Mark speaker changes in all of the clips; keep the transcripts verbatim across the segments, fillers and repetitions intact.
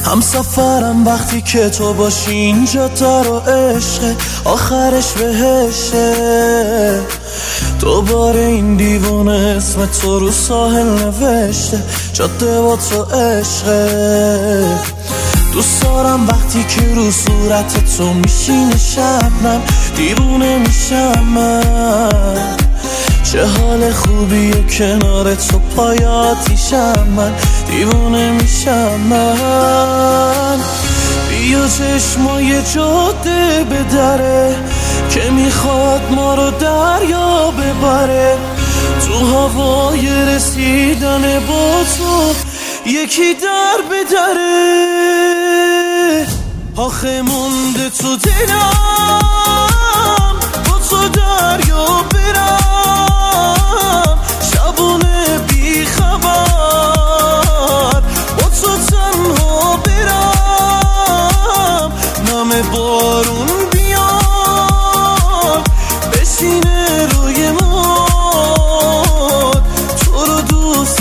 Speaker 1: هم سفرم وقتی که تو باشی اینجا دار و عشق آخرش بهشه. دوباره این دیوونه اسم تو رو ساحل نوشته جاده با تو عشقه. دوست دارم وقتی که رو صورت تو میشینه شبنم دیوونه میشم من. چه حال خوبیه کنار تو پای آتیشم من دیوونه میشم من. بیا چشمای جاده بدره که میخواد ما رو دریا ببره. تو هوای رسیدن با تو یکی در بدره. آخه مونده تو دلم با تو دریا برم. شبونه بی خبر با تو تنها برم. نم بارون بیاد بشینه روی ماد. تو رو دوست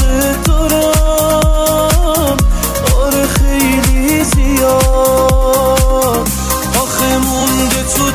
Speaker 1: دارم آره خیلی زیاد. آخه مونده تو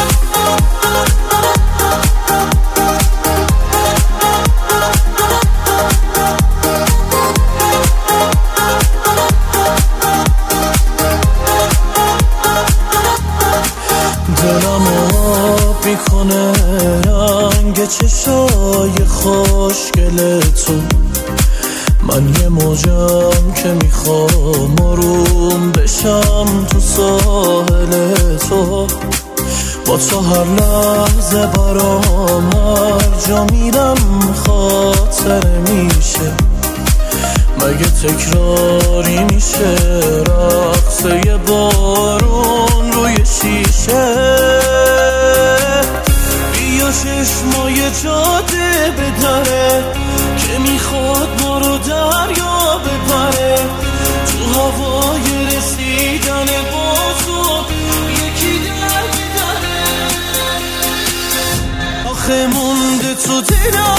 Speaker 1: دلم آب میکنه رنگ چشای خوشگلتون. من یه موجم که میخوام آروم بشم تو ساحل تو. با تو هر لحظه برام هر جا میرم خاطره میشه. مگه تکراری میشه رقصه بارون روی شیشه. بیا چشمای جاده بدره که میخواد ما رو دریا ببره. تو هوای رسیدن با تو یکی در بدره. آخه مونده تو دلم